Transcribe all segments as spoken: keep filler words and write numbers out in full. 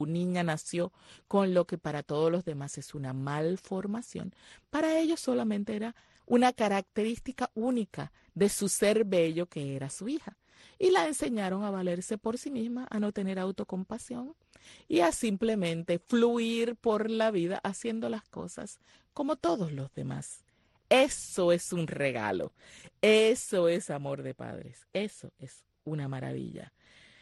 niña nació con lo que para todos los demás es una malformación, para ellos solamente era una característica única de su ser bello que era su hija. Y la enseñaron a valerse por sí misma, a no tener autocompasión y a simplemente fluir por la vida haciendo las cosas como todos los demás. Eso es un regalo, eso es amor de padres, eso es una maravilla.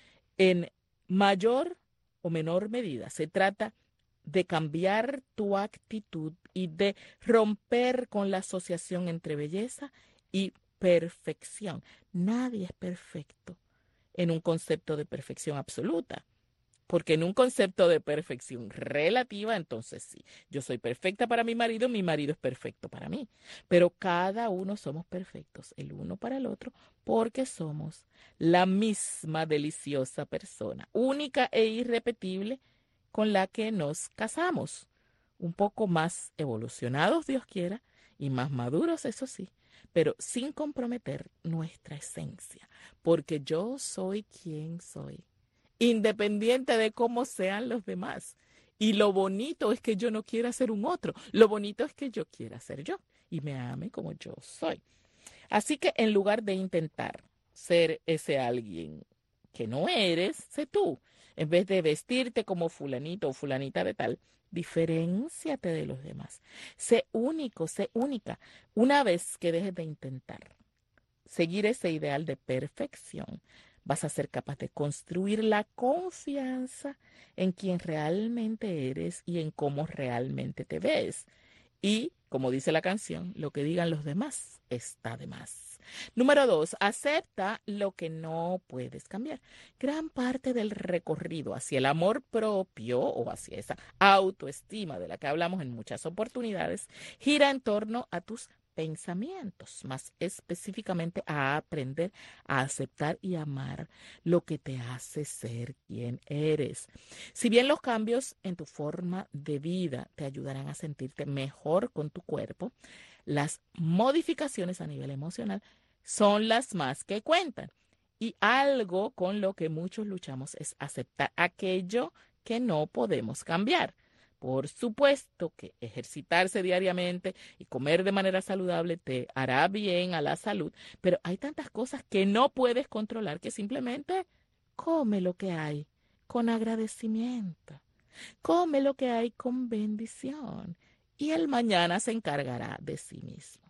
En mayor o menor medida se trata de cambiar tu actitud y de romper con la asociación entre belleza y perfección. Nadie es perfecto en un concepto de perfección absoluta. Porque en un concepto de perfección relativa, entonces sí, yo soy perfecta para mi marido, mi marido es perfecto para mí. Pero cada uno somos perfectos, el uno para el otro, porque somos la misma deliciosa persona, única e irrepetible, con la que nos casamos. Un poco más evolucionados, Dios quiera, y más maduros, eso sí, pero sin comprometer nuestra esencia, porque yo soy quien soy, independiente de cómo sean los demás. Y lo bonito es que yo no quiera ser un otro. Lo bonito es que yo quiera ser yo y me ame como yo soy. Así que en lugar de intentar ser ese alguien que no eres, sé tú. En vez de vestirte como fulanito o fulanita de tal, diferénciate de los demás. Sé único, sé única. Una vez que dejes de intentar seguir ese ideal de perfección, vas a ser capaz de construir la confianza en quien realmente eres y en cómo realmente te ves. Y, como dice la canción, lo que digan los demás está de más. Número dos, acepta lo que no puedes cambiar. Gran parte del recorrido hacia el amor propio o hacia esa autoestima de la que hablamos en muchas oportunidades gira en torno a tus pensamientos, más específicamente a aprender a aceptar y amar lo que te hace ser quien eres. Si bien los cambios en tu forma de vida te ayudarán a sentirte mejor con tu cuerpo, las modificaciones a nivel emocional son las más que cuentan. Y algo con lo que muchos luchamos es aceptar aquello que no podemos cambiar. Por supuesto que ejercitarse diariamente y comer de manera saludable te hará bien a la salud, pero hay tantas cosas que no puedes controlar que simplemente come lo que hay con agradecimiento. Come lo que hay con bendición y el mañana se encargará de sí mismo.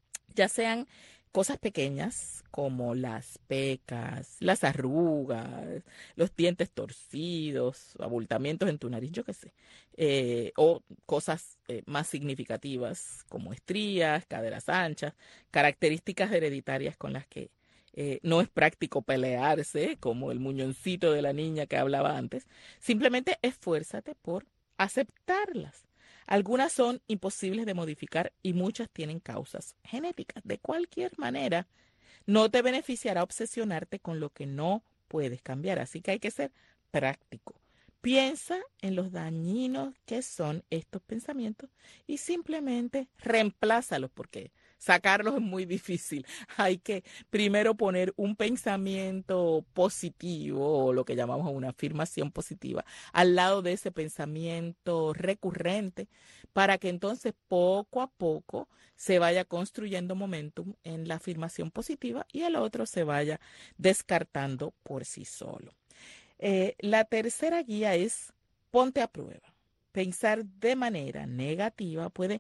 Ya sean cosas pequeñas como las pecas, las arrugas, los dientes torcidos, abultamientos en tu nariz, yo qué sé, eh, o cosas eh, más significativas como estrías, caderas anchas, características hereditarias con las que eh, no es práctico pelearse, como el muñoncito de la niña que hablaba antes. Simplemente esfuérzate por aceptarlas. Algunas son imposibles de modificar y muchas tienen causas genéticas. De cualquier manera, no te beneficiará obsesionarte con lo que no puedes cambiar. Así que hay que ser práctico. Piensa en los dañinos que son estos pensamientos y simplemente reemplázalos porque sacarlos es muy difícil. Hay que primero poner un pensamiento positivo o lo que llamamos una afirmación positiva al lado de ese pensamiento recurrente para que entonces poco a poco se vaya construyendo momentum en la afirmación positiva y el otro se vaya descartando por sí solo. Eh, la tercera guía es ponte a prueba. Pensar de manera negativa puede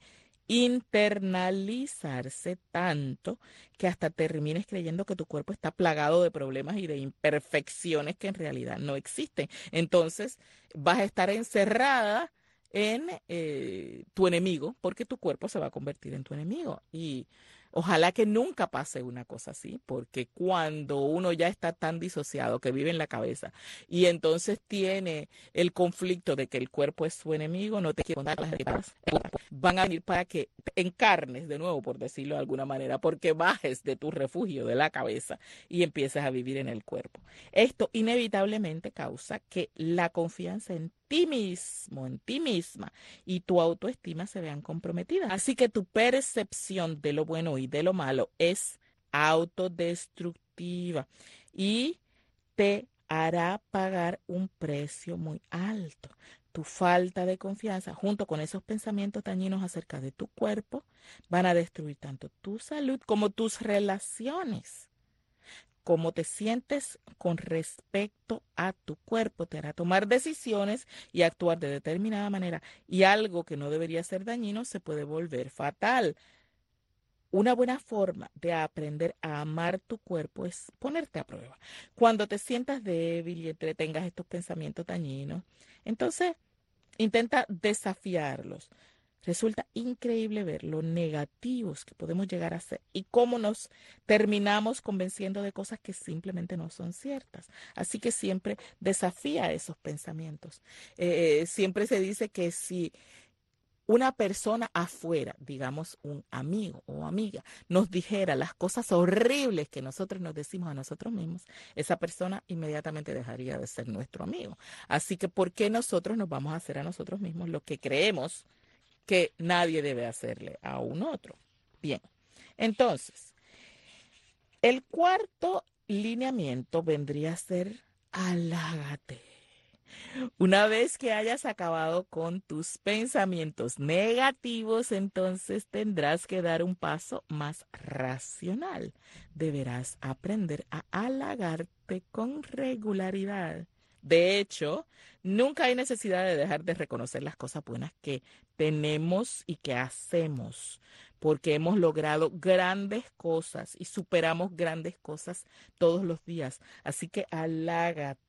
internalizarse tanto que hasta termines creyendo que tu cuerpo está plagado de problemas y de imperfecciones que en realidad no existen. Entonces vas a estar encerrada en eh, tu enemigo porque tu cuerpo se va a convertir en tu enemigo. Y ojalá que nunca pase una cosa así, porque cuando uno ya está tan disociado que vive en la cabeza y entonces tiene el conflicto de que el cuerpo es su enemigo, no te quiero contar las heridas, van a venir para que encarnes de nuevo, por decirlo de alguna manera, porque bajes de tu refugio de la cabeza y empieces a vivir en el cuerpo. Esto inevitablemente causa que la confianza en ti mismo, en ti misma y tu autoestima se vean comprometidas. Así que tu percepción de lo bueno y de lo malo es autodestructiva y te hará pagar un precio muy alto. tu falta de confianza, junto con esos pensamientos dañinos acerca de tu cuerpo, van a destruir tanto tu salud como tus relaciones. Cómo te sientes con respecto a tu cuerpo te hará tomar decisiones y actuar de determinada manera. Y algo que no debería ser dañino se puede volver fatal. Una buena forma de aprender a amar tu cuerpo es ponerte a prueba. Cuando te sientas débil y entretengas estos pensamientos dañinos, entonces intenta desafiarlos. Resulta increíble ver lo negativos que podemos llegar a ser y cómo nos terminamos convenciendo de cosas que simplemente no son ciertas. Así que siempre desafía esos pensamientos. Eh, siempre se dice que si una persona afuera, digamos un amigo o amiga, nos dijera las cosas horribles que nosotros nos decimos a nosotros mismos, esa persona inmediatamente dejaría de ser nuestro amigo. Así que, ¿por qué nosotros nos vamos a hacer a nosotros mismos lo que creemos que nadie debe hacerle a un otro? Bien, entonces, el cuarto lineamiento vendría a ser halágate. Una vez que hayas acabado con tus pensamientos negativos, entonces tendrás que dar un paso más racional. Deberás aprender a halagarte con regularidad. De hecho, nunca hay necesidad de dejar de reconocer las cosas buenas que tenemos y que hacemos, porque hemos logrado grandes cosas y superamos grandes cosas todos los días. Así que halágate.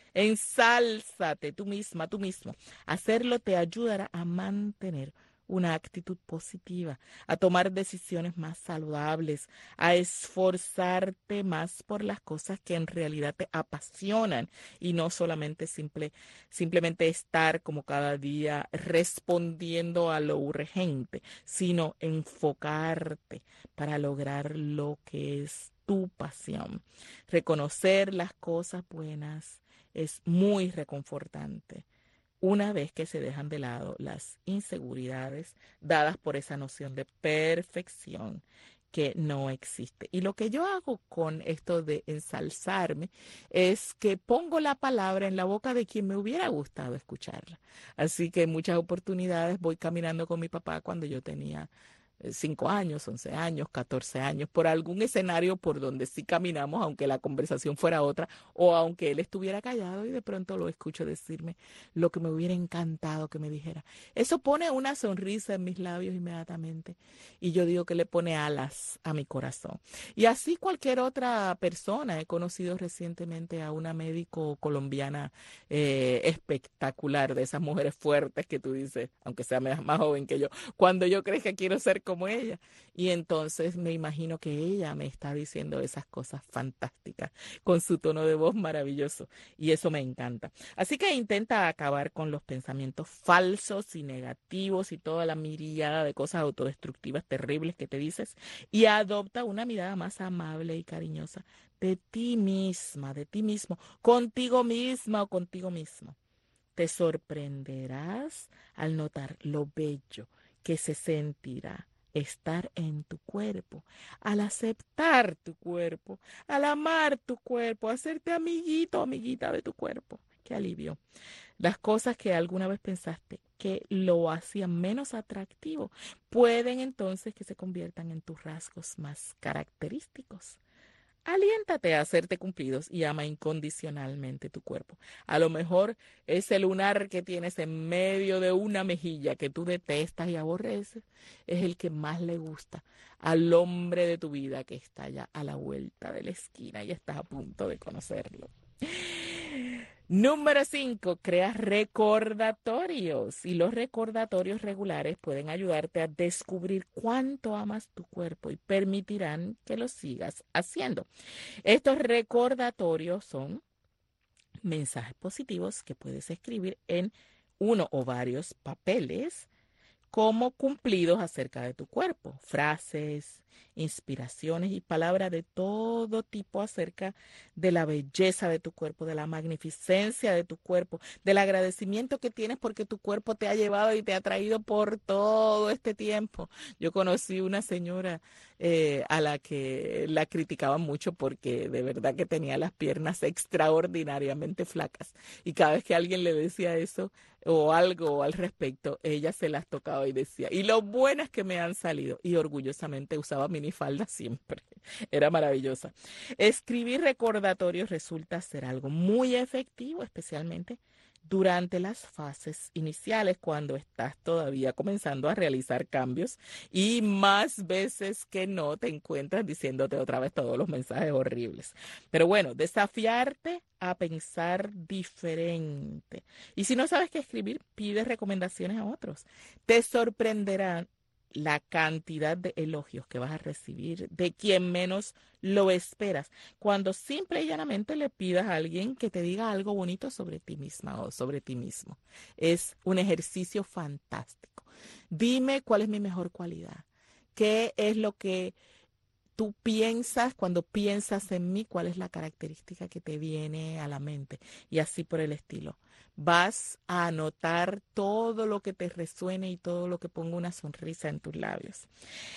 Ensálzate tú misma, tú mismo. Hacerlo te ayudará a mantener una actitud positiva, a tomar decisiones más saludables, a esforzarte más por las cosas que en realidad te apasionan y no solamente simple, simplemente estar como cada día respondiendo a lo urgente, sino enfocarte para lograr lo que es tu pasión. Reconocer las cosas buenas es muy reconfortante una vez que se dejan de lado las inseguridades dadas por esa noción de perfección que no existe. Y lo que yo hago con esto de ensalzarme es que pongo la palabra en la boca de quien me hubiera gustado escucharla. Así que en muchas oportunidades voy caminando con mi papá cuando yo tenía cinco años, once años, catorce años, por algún escenario por donde sí caminamos, aunque la conversación fuera otra, o aunque él estuviera callado y de pronto lo escucho decirme lo que me hubiera encantado que me dijera. Eso pone una sonrisa en mis labios inmediatamente y yo digo que le pone alas a mi corazón. Y así cualquier otra persona. He conocido recientemente a una médico colombiana eh, espectacular, de esas mujeres fuertes que tú dices, aunque sea más, más joven que yo, cuando yo creo que quiero ser como ella. Y entonces me imagino que ella me está diciendo esas cosas fantásticas con su tono de voz maravilloso. Y eso me encanta. Así que intenta acabar con los pensamientos falsos y negativos y toda la mirada de cosas autodestructivas terribles que te dices y adopta una mirada más amable y cariñosa de ti misma, de ti mismo, contigo misma o contigo mismo. Te sorprenderás al notar lo bello que se sentirá estar en tu cuerpo, al aceptar tu cuerpo, al amar tu cuerpo, hacerte amiguito, amiguita de tu cuerpo. Qué alivio. Las cosas que alguna vez pensaste que lo hacían menos atractivo pueden entonces que se conviertan en tus rasgos más característicos. Aliéntate a hacerte cumplidos y ama incondicionalmente tu cuerpo. A lo mejor ese lunar que tienes en medio de una mejilla que tú detestas y aborreces es el que más le gusta al hombre de tu vida que está ya a la vuelta de la esquina y estás a punto de conocerlo. Número cinco, crea recordatorios y los recordatorios regulares pueden ayudarte a descubrir cuánto amas tu cuerpo y permitirán que lo sigas haciendo. Estos recordatorios son mensajes positivos que puedes escribir en uno o varios papeles como cumplidos acerca de tu cuerpo, frases, inspiraciones y palabras de todo tipo acerca de la belleza de tu cuerpo, de la magnificencia de tu cuerpo, del agradecimiento que tienes porque tu cuerpo te ha llevado y te ha traído por todo este tiempo. Yo conocí una señora eh, a la que la criticaban mucho porque de verdad que tenía las piernas extraordinariamente flacas y cada vez que alguien le decía eso o algo al respecto, ella se las tocaba y decía, y lo buenas que me han salido, y orgullosamente usaba minifalda siempre, era maravillosa. Escribir recordatorios resulta ser algo muy efectivo, especialmente durante las fases iniciales, cuando estás todavía comenzando a realizar cambios y más veces que no te encuentras diciéndote otra vez todos los mensajes horribles. Pero bueno, desafiarte a pensar diferente. Y si no sabes qué escribir, pide recomendaciones a otros. Te sorprenderán la cantidad de elogios que vas a recibir de quien menos lo esperas, cuando simple y llanamente le pidas a alguien que te diga algo bonito sobre ti misma o sobre ti mismo. Es un ejercicio fantástico. Dime cuál es mi mejor cualidad, qué es lo que tú piensas cuando piensas en mí, cuál es la característica que te viene a la mente y así por el estilo. Vas a anotar todo lo que te resuene y todo lo que ponga una sonrisa en tus labios.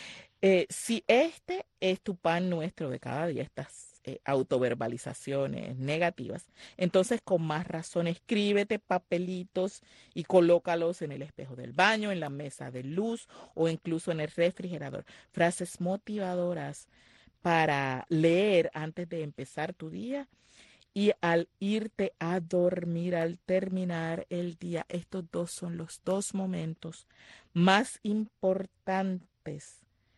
Eh, si este es tu pan nuestro de cada día, estas eh, autoverbalizaciones negativas, entonces con más razón escríbete papelitos y colócalos en el espejo del baño, en la mesa de luz o incluso en el refrigerador. Frases motivadoras para leer antes de empezar tu día y al irte a dormir, al terminar el día. Estos dos son los dos momentos más importantes.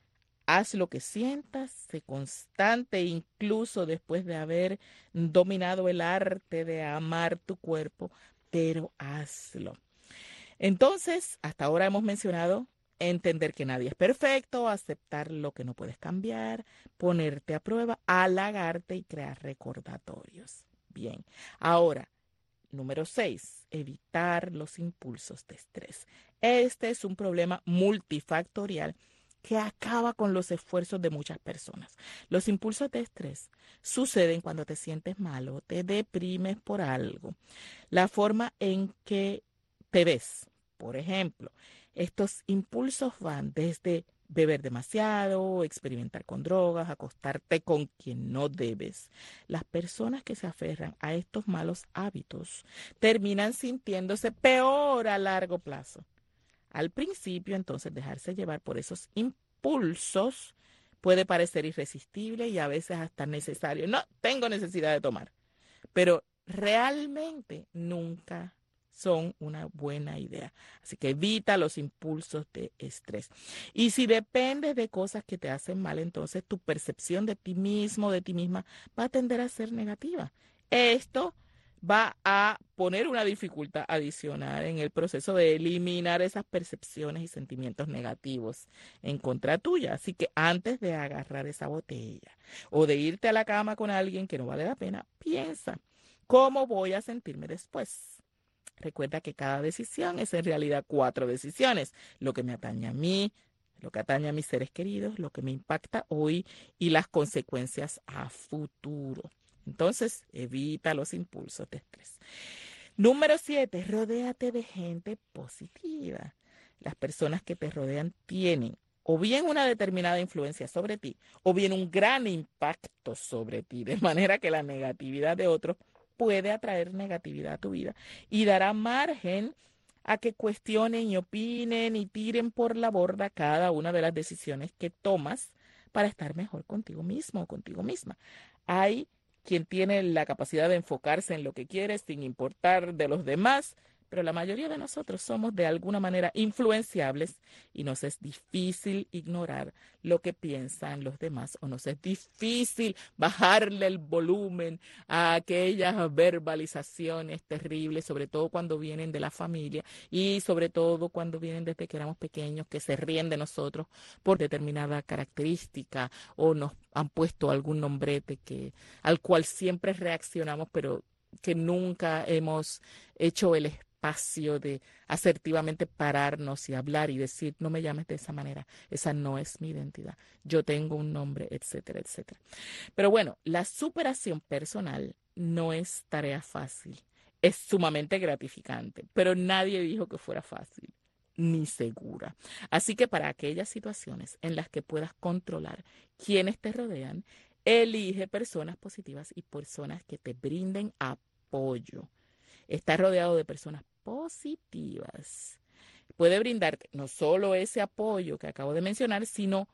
Haz lo que sientas, sé constante, incluso después de haber dominado el arte de amar tu cuerpo, pero hazlo. Entonces, hasta ahora hemos mencionado entender que nadie es perfecto, aceptar lo que no puedes cambiar, ponerte a prueba, halagarte y crear recordatorios. Bien, ahora, número seis, evitar los impulsos de estrés. Este es un problema multifactorial que acaba con los esfuerzos de muchas personas. Los impulsos de estrés suceden cuando te sientes mal o te deprimes por algo. La forma en que te ves, por ejemplo, estos impulsos van desde beber demasiado, experimentar con drogas, acostarte con quien no debes. Las personas que se aferran a estos malos hábitos terminan sintiéndose peor a largo plazo. Al principio, entonces, dejarse llevar por esos impulsos puede parecer irresistible y a veces hasta necesario. No tengo necesidad de tomar, pero realmente nunca son una buena idea. Así que evita los impulsos de estrés. Y si dependes de cosas que te hacen mal, entonces tu percepción de ti mismo, de ti misma, va a tender a ser negativa. Esto va a poner una dificultad adicional en el proceso de eliminar esas percepciones y sentimientos negativos en contra tuya. Así que antes de agarrar esa botella o de irte a la cama con alguien que no vale la pena, piensa, ¿cómo voy a sentirme después? Recuerda que cada decisión es en realidad cuatro decisiones. Lo que me atañe a mí, lo que atañe a mis seres queridos, lo que me impacta hoy y las consecuencias a futuro. Entonces, evita los impulsos de estrés. Número siete, rodéate de gente positiva. Las personas que te rodean tienen o bien una determinada influencia sobre ti, o bien un gran impacto sobre ti, de manera que la negatividad de otros puede atraer negatividad a tu vida y dará margen a que cuestionen y opinen y tiren por la borda cada una de las decisiones que tomas para estar mejor contigo mismo o contigo misma. Hay quien tiene la capacidad de enfocarse en lo que quiere sin importar de los demás, pero la mayoría de nosotros somos de alguna manera influenciables y nos es difícil ignorar lo que piensan los demás o nos es difícil bajarle el volumen a aquellas verbalizaciones terribles, sobre todo cuando vienen de la familia y sobre todo cuando vienen desde que éramos pequeños, que se ríen de nosotros por determinada característica o nos han puesto algún nombrete que, al cual siempre reaccionamos, pero que nunca hemos hecho el espacio de asertivamente pararnos y hablar y decir, no me llames de esa manera, esa no es mi identidad, yo tengo un nombre, etcétera, etcétera. Pero bueno, la superación personal no es tarea fácil, es sumamente gratificante, pero nadie dijo que fuera fácil ni segura. Así que para aquellas situaciones en las que puedas controlar quienes te rodean, elige personas positivas y personas que te brinden apoyo. Estar rodeado de personas positivas puede brindarte no solo ese apoyo que acabo de mencionar, sino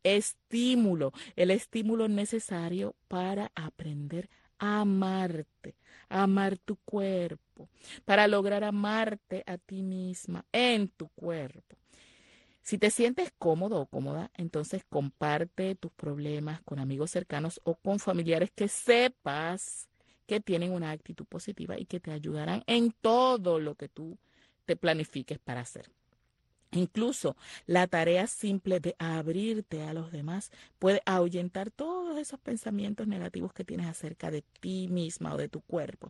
estímulo, el estímulo necesario para aprender a amarte, a amar tu cuerpo, para lograr amarte a ti misma en tu cuerpo. Si te sientes cómodo o cómoda, entonces comparte tus problemas con amigos cercanos o con familiares que sepas que tienen una actitud positiva y que te ayudarán en todo lo que tú te planifiques para hacer. Incluso la tarea simple de abrirte a los demás puede ahuyentar todos esos pensamientos negativos que tienes acerca de ti misma o de tu cuerpo.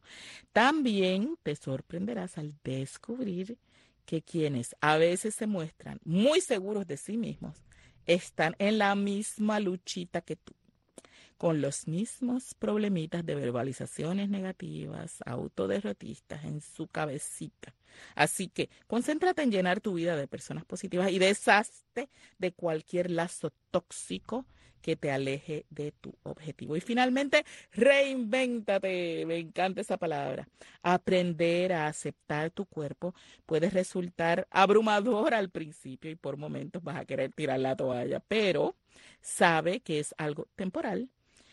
También te sorprenderás al descubrir que quienes a veces se muestran muy seguros de sí mismos están en la misma luchita que tú, con los mismos problemitas de verbalizaciones negativas, autoderrotistas en su cabecita. Así que concéntrate en llenar tu vida de personas positivas y deshazte de cualquier lazo tóxico que te aleje de tu objetivo. Y finalmente, reinvéntate. Me encanta esa palabra. Aprender a aceptar tu cuerpo puede resultar abrumador al principio y por momentos vas a querer tirar la toalla, pero sabe que es algo temporal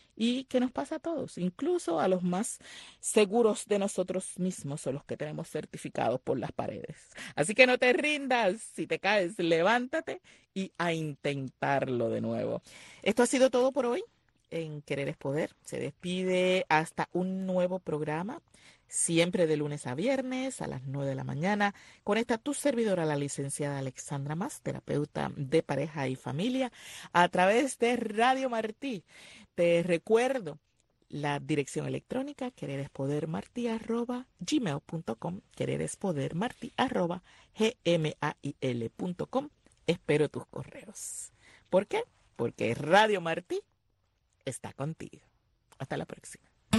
y que nos pasa a todos, incluso a los más seguros de nosotros mismos o los que tenemos certificados por las paredes. Así que no te rindas, si te caes, levántate y a intentarlo de nuevo. Esto ha sido todo por hoy en Querer es Poder. Se despide hasta un nuevo programa, siempre de lunes a viernes a las nueve de la mañana. Conecta tu servidora, la licenciada Alexandra Mas, terapeuta de pareja y familia, a través de Radio Martí. Te recuerdo la dirección electrónica quererespodermarti arroba gmail punto com, quererespodermarti arroba gmail punto com. Espero tus correos. ¿Por qué? Porque Radio Martí está contigo. Hasta la próxima.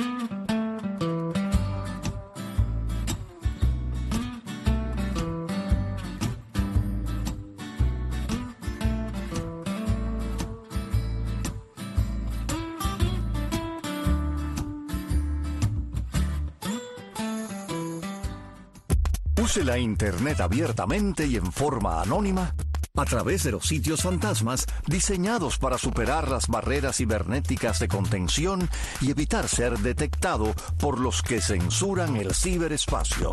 Use la Internet abiertamente y en forma anónima a través de los sitios fantasmas diseñados para superar las barreras cibernéticas de contención y evitar ser detectado por los que censuran el ciberespacio.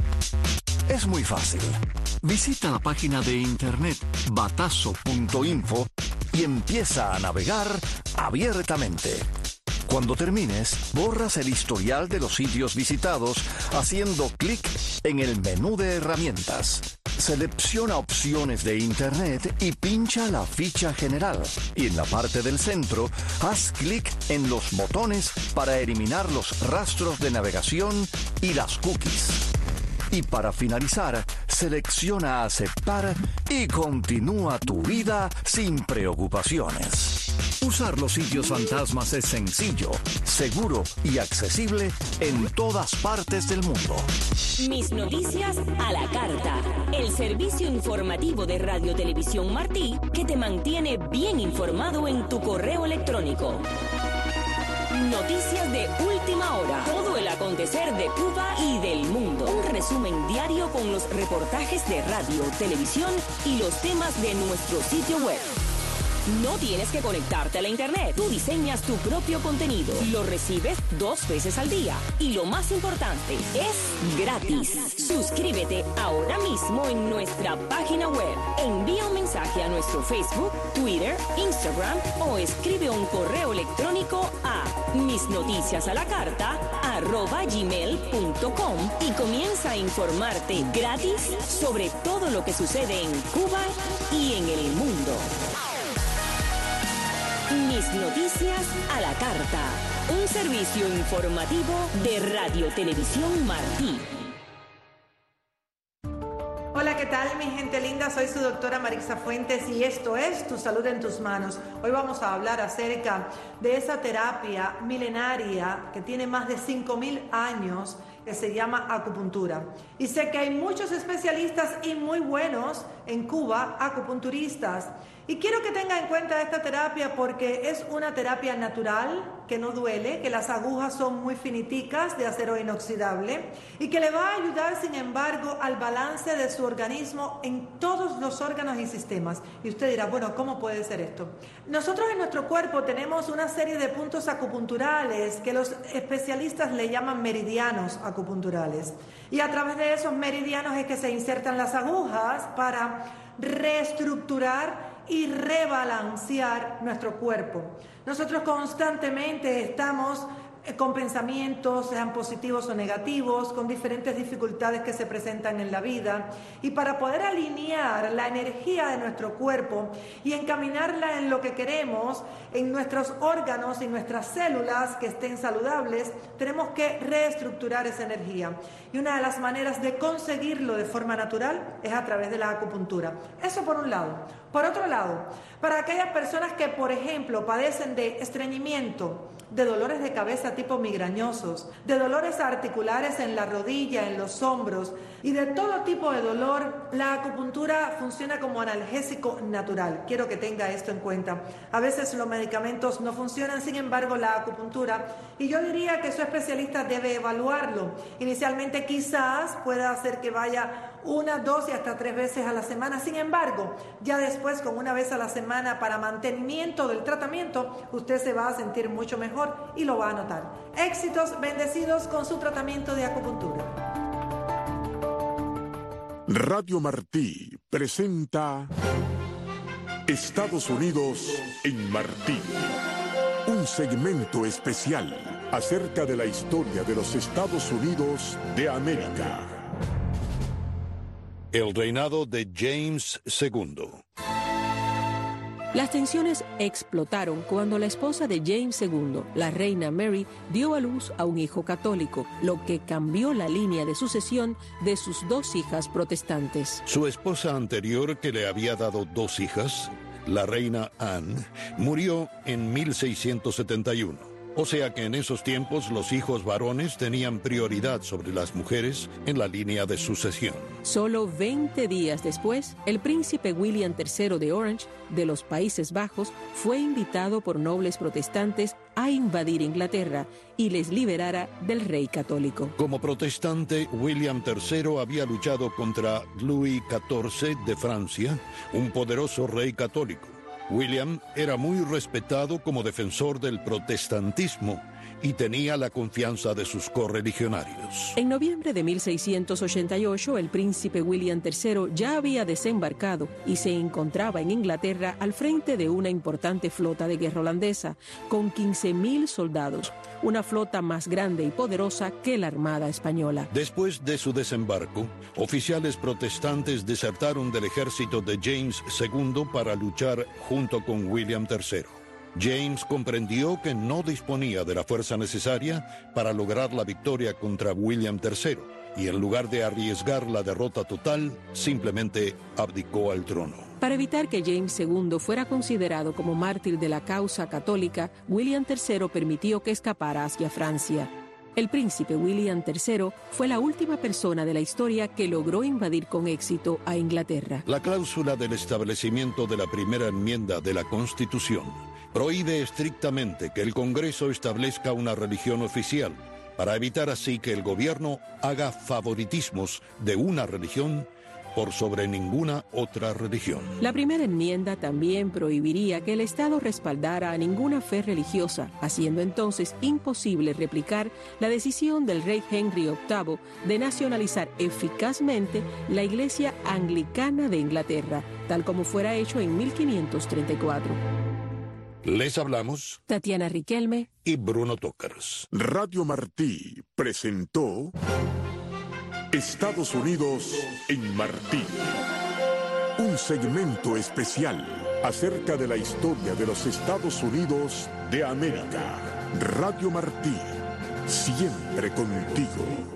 Es muy fácil. Visita la página de internet batazo punto info y empieza a navegar abiertamente. Cuando termines, borras el historial de los sitios visitados haciendo clic en el menú de herramientas. Selecciona opciones de Internet y pincha la ficha general. Y en la parte del centro, haz clic en los botones para eliminar los rastros de navegación y las cookies. Y para finalizar, selecciona aceptar y continúa tu vida sin preocupaciones. Usar los sitios fantasmas es sencillo, seguro y accesible en todas partes del mundo. Mis noticias a la carta. El servicio informativo de Radio Televisión Martí que te mantiene bien informado en tu correo electrónico. Noticias de última hora. Todo el acontecer de Cuba y del mundo. Un resumen diario con los reportajes de radio, televisión y los temas de nuestro sitio web. No tienes que conectarte a la internet. Tú diseñas tu propio contenido. Lo recibes dos veces al día. Y lo más importante, es gratis. Suscríbete ahora mismo en nuestra página web. Envía un mensaje a nuestro Facebook, Twitter, Instagram o escribe un correo electrónico a misnoticiasalacarta arroba gmail punto com y comienza a informarte gratis sobre todo lo que sucede en Cuba y en el mundo. Mis noticias a la carta. Un servicio informativo de Radio Televisión Martí. Hola, ¿qué tal, mi gente linda? Soy su doctora Marixa Fuentes y esto es Tu Salud en Tus Manos. Hoy vamos a hablar acerca de esa terapia milenaria que tiene más de cinco mil años, que se llama acupuntura. Y sé que hay muchos especialistas y muy buenos en Cuba, acupunturistas. Y quiero que tengan en cuenta esta terapia porque es una terapia natural, que no duele, que las agujas son muy finiticas, de acero inoxidable, y que le va a ayudar, sin embargo, al balance de su organismo en todos los órganos y sistemas. Y usted dirá, bueno, ¿cómo puede ser esto? Nosotros en nuestro cuerpo tenemos una serie de puntos acupunturales que los especialistas le llaman meridianos acupunturales. Y a través de esos meridianos es que se insertan las agujas para reestructurar y rebalancear nuestro cuerpo. Nosotros constantemente estamos con pensamientos, sean positivos o negativos, con diferentes dificultades que se presentan en la vida, y para poder alinear la energía de nuestro cuerpo y encaminarla en lo que queremos, en nuestros órganos y nuestras células que estén saludables, tenemos que reestructurar esa energía. Y una de las maneras de conseguirlo de forma natural es a través de la acupuntura. Eso por un lado. Por otro lado, para aquellas personas que, por ejemplo, padecen de estreñimiento, de dolores de cabeza tipo migrañosos, de dolores articulares en la rodilla, en los hombros y de todo tipo de dolor, la acupuntura funciona como analgésico natural. Quiero que tenga esto en cuenta. A veces los medicamentos no funcionan, sin embargo la acupuntura, y yo diría que su especialista debe evaluarlo. Inicialmente quizás pueda hacer que vaya una, dos y hasta tres veces a la semana. Sin embargo, ya después con una vez a la semana para mantenimiento del tratamiento, usted se va a sentir mucho mejor y lo va a notar. Éxitos, bendecidos con su tratamiento de acupuntura. Radio Martí presenta Estados Unidos en Martí. Un segmento especial acerca de la historia de los Estados Unidos de América. El reinado de James segundo. Las tensiones explotaron cuando la esposa de James segundo, la reina Mary, dio a luz a un hijo católico, lo que cambió la línea de sucesión de sus dos hijas protestantes. Su esposa anterior, que le había dado dos hijas, la reina Anne, murió en mil seiscientos setenta y uno. O sea que en esos tiempos los hijos varones tenían prioridad sobre las mujeres en la línea de sucesión. Solo veinte días después, el príncipe William tercero de Orange, de los Países Bajos, fue invitado por nobles protestantes a invadir Inglaterra y les liberara del rey católico. Como protestante, William tercero había luchado contra Luis catorce de Francia, un poderoso rey católico. William era muy respetado como defensor del protestantismo y tenía la confianza de sus correligionarios. En noviembre de mil seiscientos ochenta y ocho, el príncipe William tercero ya había desembarcado y se encontraba en Inglaterra al frente de una importante flota de guerra holandesa, con quince mil soldados, una flota más grande y poderosa que la Armada Española. Después de su desembarco, oficiales protestantes desertaron del ejército de James segundo para luchar junto con William tercero. James comprendió que no disponía de la fuerza necesaria para lograr la victoria contra William tercero, y en lugar de arriesgar la derrota total, simplemente abdicó al trono. Para evitar que James segundo fuera considerado como mártir de la causa católica, William tercero permitió que escapara hacia Francia. El príncipe William tercero fue la última persona de la historia que logró invadir con éxito a Inglaterra. La cláusula del establecimiento de la primera enmienda de la Constitución prohíbe estrictamente que el Congreso establezca una religión oficial, para evitar así que el gobierno haga favoritismos de una religión por sobre ninguna otra religión. La primera enmienda también prohibiría que el Estado respaldara a ninguna fe religiosa, haciendo entonces imposible replicar la decisión del rey Henry octavo de nacionalizar eficazmente la Iglesia Anglicana de Inglaterra, tal como fuera hecho en mil quinientos treinta y cuatro. Les hablamos Tatiana Riquelme y Bruno Tokers. Radio Martí presentó Estados Unidos en Martí. Un segmento especial acerca de la historia de los Estados Unidos de América. Radio Martí, siempre contigo.